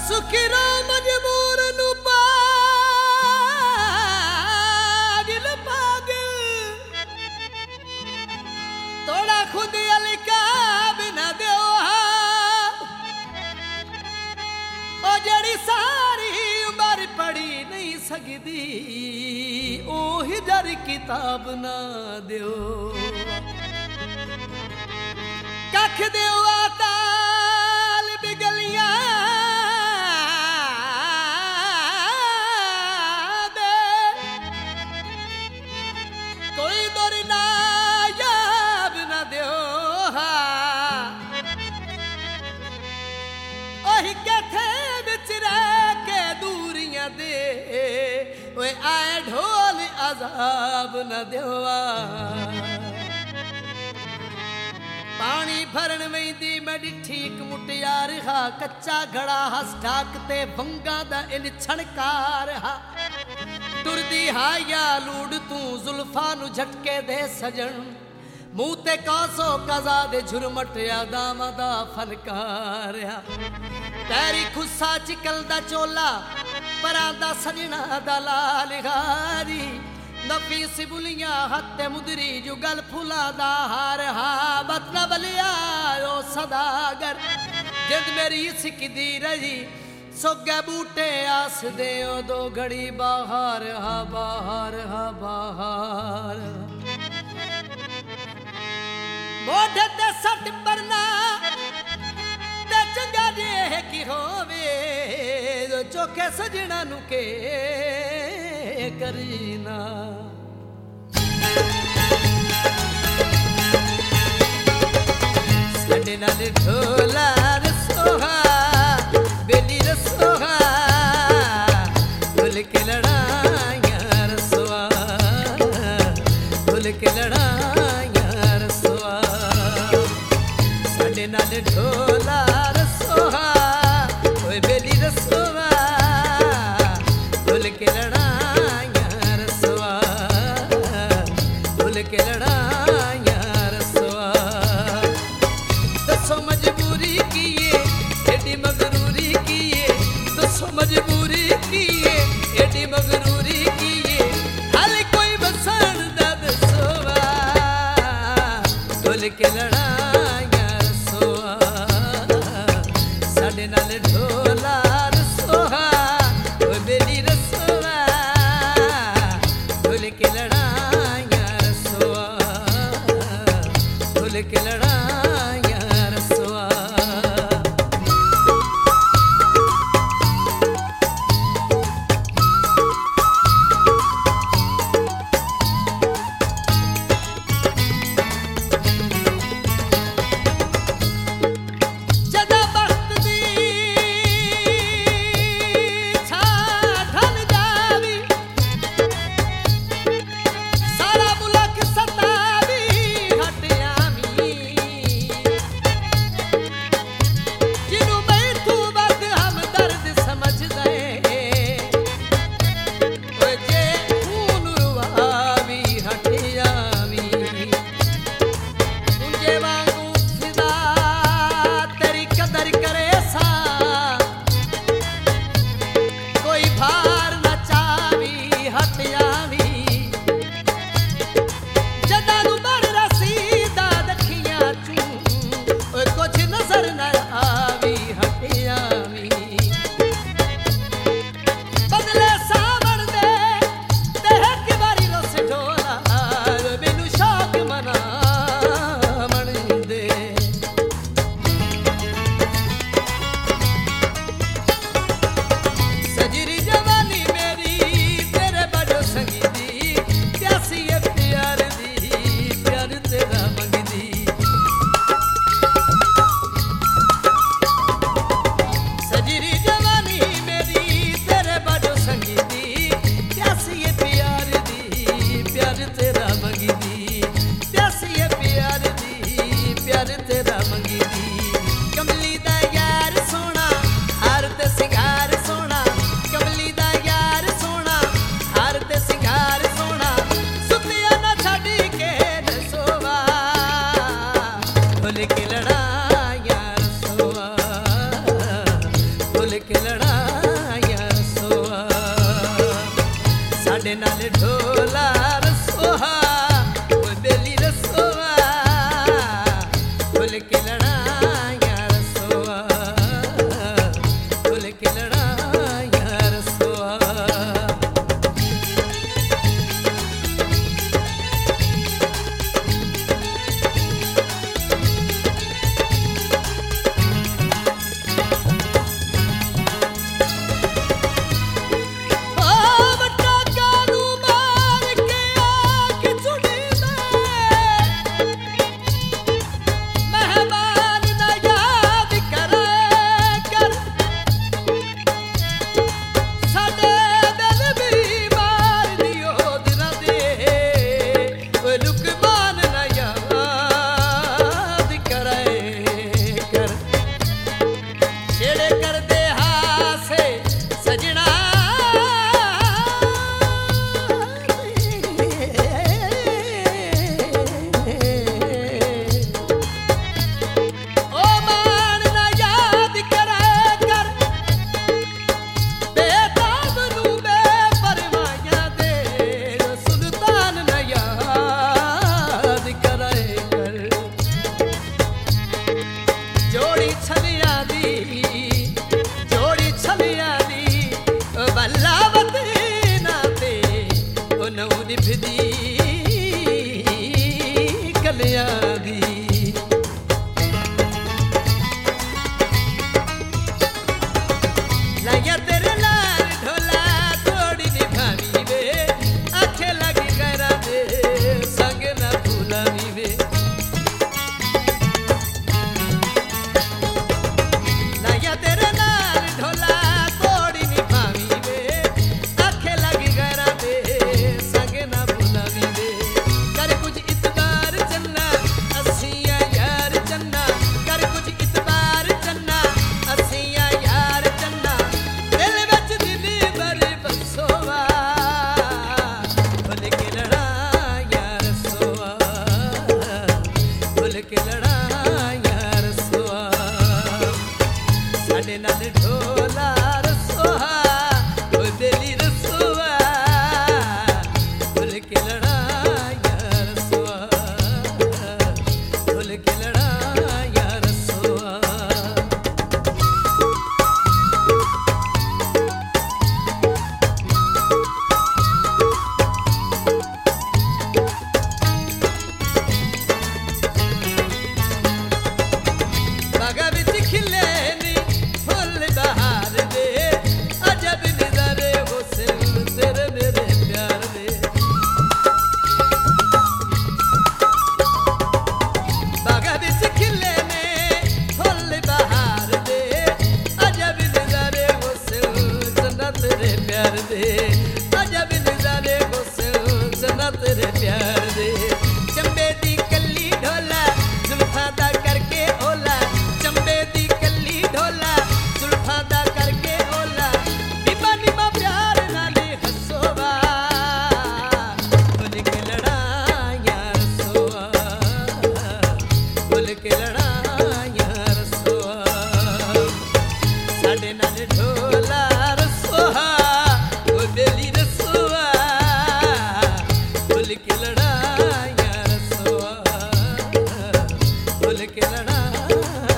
सुखी राम मजबूर नु पागिल पागिल तोड़ा खुद अलका बिना दो ओ जड़ी सारी उम्र पढ़ी नहीं सकदी ओ हिजर किताब ना दो कख दो ताल बिगलियां दे कोई दर ना याब ना दो ओही कथे विच रह के दूरियां दे ओए आए ढोल अजाब न दो पानी भरन वेंदी मैं ठीक मुटियार हा कच्चा घड़ा हस ढाकते वंगा दा इन छणकार हा टुरदी हा या लूड तू जुल्फा नु झटके दे सजन मुंह ते कासो कजा दे झुरमट यादां दा फनकार हा तेरी खुस्सा चिकल दा चोला परांदा सजना दा लाल हारी नफीस बुलियां हत्ते मुदरी जुगल फुला दा हार हा मतलब लिया ओ सदागर जिंद मेरी सिकदी रही सोगे बूटे आस दे ओ दो घड़ी बाहर हा बाहर हा बाहर मोढ़े ते सट परना ते चंगा जे की होवे चोखे सजना नु के करीना साडे नाल ढोला रसोहा बेली रसोहा भूल के लड़ाइयां रसोआ भूल के लड़ाइयां रसोआ साडे नाल ढोला रसोहा ओए बेली रसोआ भूल के लड़ाइयां रसोआ भूल के लड़ाइयां रसोआ दसो मजबूरी किए एडी मगरूरी किए दसो मजबूरी किए एडी मगरूरी किए हल कोई बसन दा दसोआ भूल के लड़ाइयां रसोआ साडे नाल ढोला रसोआ ओए बेली रसोआ भूल के लड़ाइयां रसोआ भूल के लड़ाइयां रसोआ जदा बख्त दी छा ढल जावी सारा मुल्क सतावी हटियावी जिन्हों मैं तू बद हम दर्द समझ गए ओ जे खून रुआवी हटियावी तुझे वांगू फिदा तेरी कदर करे सा कोई भार न चावी हटियावी जदा नू बड़ रसीदा दखियां चू ओए कुछ नजर न आवी हटियावी बदले सावण दे ते एक बारी रस ढोला मैनू शौक मना मन दे सजरी जवानी मेरी तेरे बड़ो संगी दी प्यासी है प्यार दी प्यार तेरा मंगदी सजरी जवानी मेरी तेरे बड़ो संगी दी प्यासी है प्यार दी प्यार तेरा मंगदी प्यासी है प्यार दी प्यार तेरा मंगदी कमली दा यार सोना हार ते सिंगार सोना कमली दा यार सोना हार ते सिंगार सोना सुतिया ना छड़ी के रसोआ भूल के लड़ाइयां रसोआ भूल भुल के लड़ाइया रसोआ साडे नाल ढोला रसोआ ओ बेली रसोआ भुल के लड़ाइया रसोआ भुल के लड़ाइया रसोआ भुल के लड़ाइया